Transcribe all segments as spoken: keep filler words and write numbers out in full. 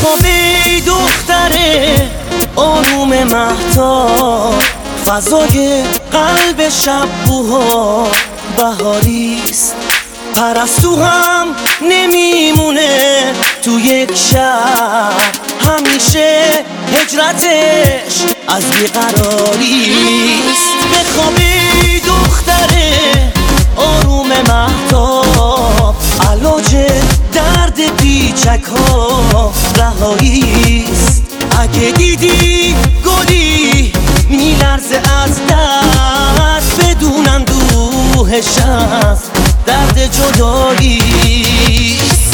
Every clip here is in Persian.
بخوابی دختره آروم مهتاب، فضای قلب شب بوها بهاریست. پرستو هم نمیمونه تو یک شب، همیشه هجرتش از بیقراریست. بخوابی دختره آروم مهتاب، علاج درد پیچک ها رهاییست. اگه دیدی گلی میلرزه از دست، بدون اندوهش از درد جداییست.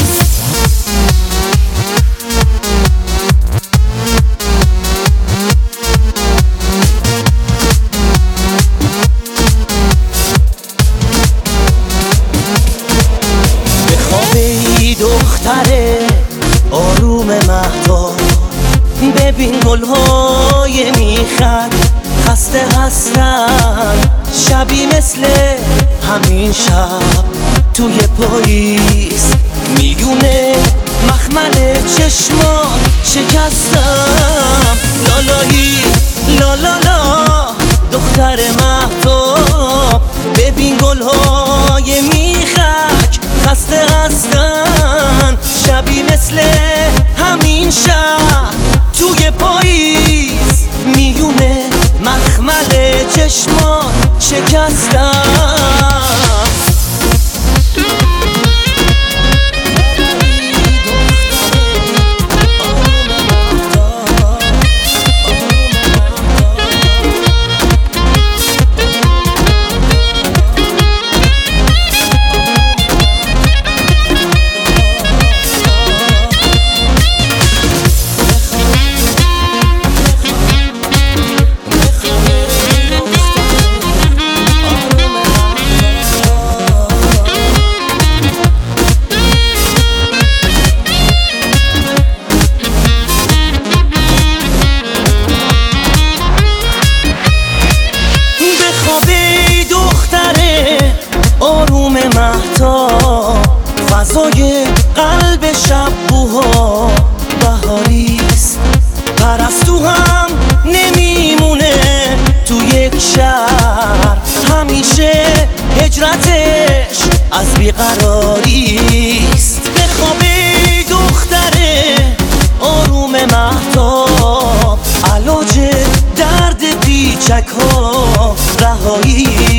بخوابی دختره آروم مهتاب، ببین گلهای میخک خسته هستن، شبی مثل همین شب توی پاییز. میونه مخمل چشمان شکستم، لالایی لالالا دختر مهتاب، ببین گلهای میخک خسته هستن، شبی مثل همین شب توی پاییز. میونه مخمل چشمان شکستم. آروم مهتاب، فضای قلب شب بوها بهاریست. پرستو هم نمیمونه تو یک شهر، همیشه هجرتش از بیقراریست. بخوابی دختره آروم مهتاب، علاج درد پیچک ها رهایی.